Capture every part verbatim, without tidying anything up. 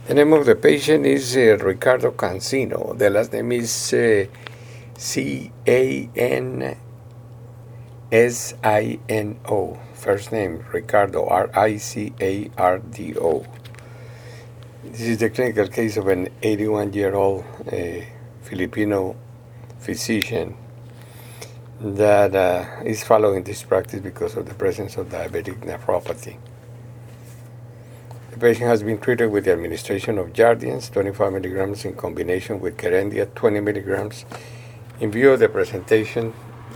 The name of the patient is uh, Ricardo Cancino. The last name is uh, C A N S I N O. First name Ricardo, R I C A R D O. This is the clinical case of an eighty-one-year-old uh, Filipino physician that uh, is following this practice because of the presence of diabetic nephropathy. The patient has been treated with the administration of Jardiance, twenty-five milligrams in combination with Kerendia, twenty milligrams, in view of the presentation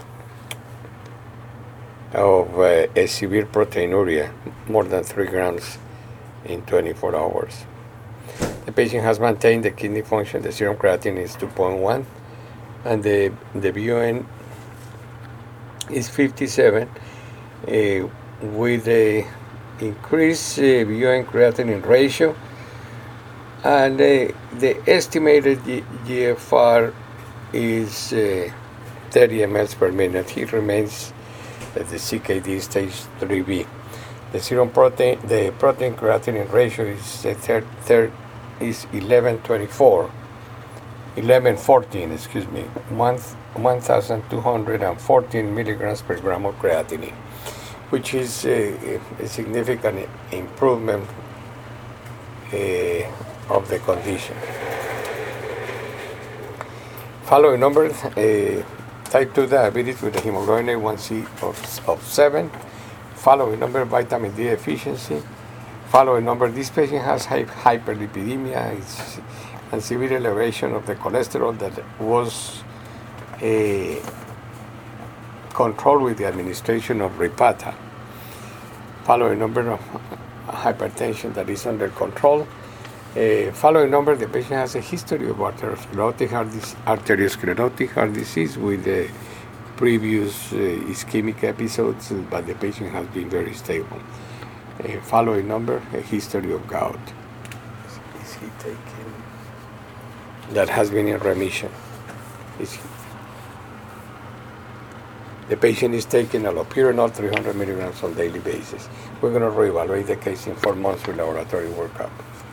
of uh, a severe proteinuria, more than three grams in twenty-four hours. The patient has maintained the kidney function. The serum creatinine is two point one, and the, the B U N is fifty-seven, uh, with a increased uh, B U N creatinine ratio, and uh, the estimated G- GFR is uh, thirty milliliters per minute. He remains at the C K D stage three B. The serum protein, the protein creatinine ratio is uh, third, third is eleven twenty-four, eleven fourteen, excuse me, one thousand two hundred fourteen milligrams per gram of creatinine, which is uh, a significant improvement uh, of the condition. Following numbers, uh, type two diabetes with a hemoglobin A one C of, of seven. Following number, vitamin D deficiency. Following number, this patient has hyperlipidemia it's, and severe elevation of the cholesterol that was uh, controlled with the administration of Repatha. Following number of hypertension that is under control. Uh, following number, the patient has a history of arteriosclerotic heart, dis- arteriosclerotic heart disease with the previous uh, ischemic episodes, but the patient has been very stable. Uh, following number, a history of gout. Is he taking? That has been in remission. Is he? The patient is taking allopurinol, three hundred milligrams on a daily basis. We're going to reevaluate the case in four months with laboratory workup.